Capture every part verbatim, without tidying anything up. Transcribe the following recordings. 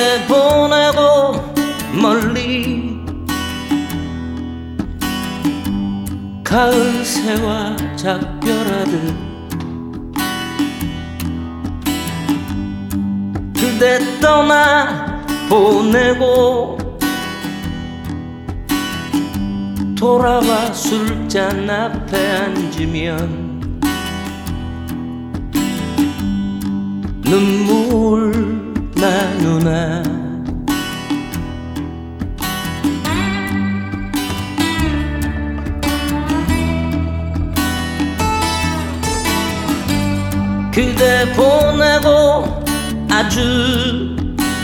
그대 보내고 멀리 가을 새와 작별하듯 그대 떠나 보내고 돌아와 술잔 앞에 앉으면 눈물 나누나 그대 보내고 아주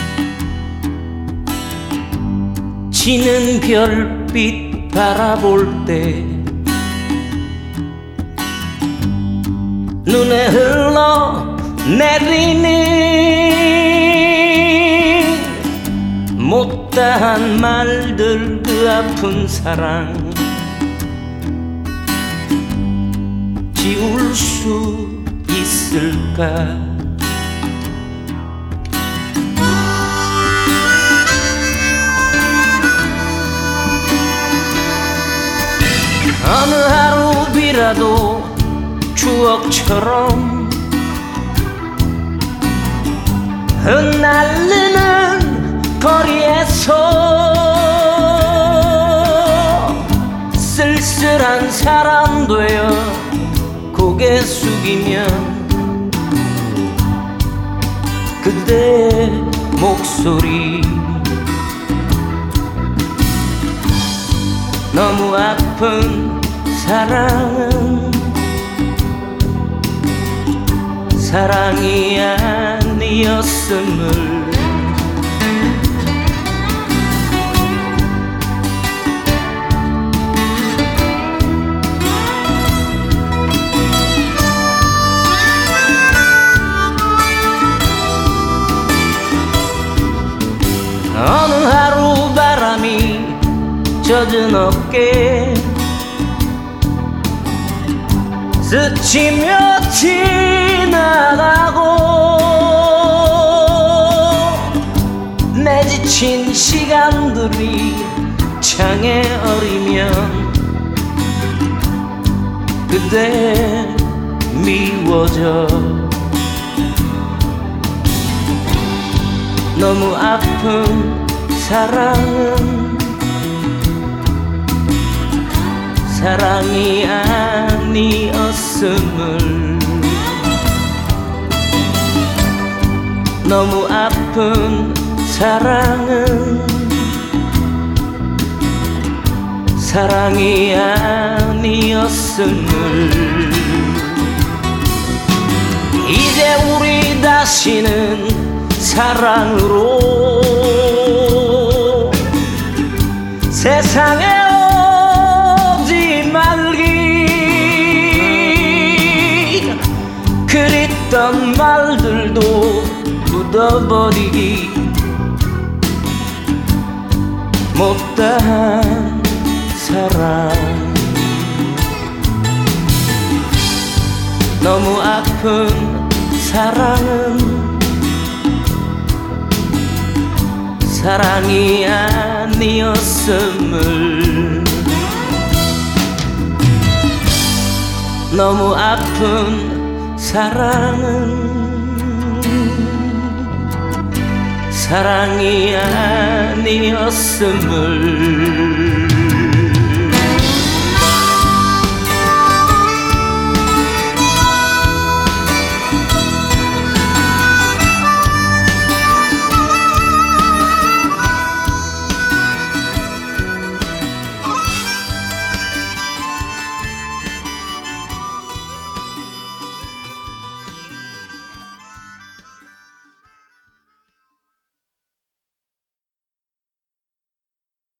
지는 별빛 바라볼 때 눈에 흘러 내리는 못다한 말들 그 아픈 사랑 지울 수 있을까 어느 하루 비라도 추억처럼 흩날리는 거리에서 쓸쓸한 사람 되어 고개 숙이면 그대의 목소리 너무 아픈 사랑은 사랑이 아니었음을 어느 하루 바람이 젖은 어깨 스치며 지나가고 내 지친 시간들이 창에 어리면 그대 미워져 너무 아픈 사랑은 사랑이 아니었음을 너무 아픈 사랑은 사랑이 아니었음을 이제 우리 다시는 사랑으로 세상에 오지 말기 그립던 말들도 묻어버리기 못다한 사랑 너무 아픈 사랑은 사랑이 아니었음을 너무 아픈 사랑은 사랑이 아니었음을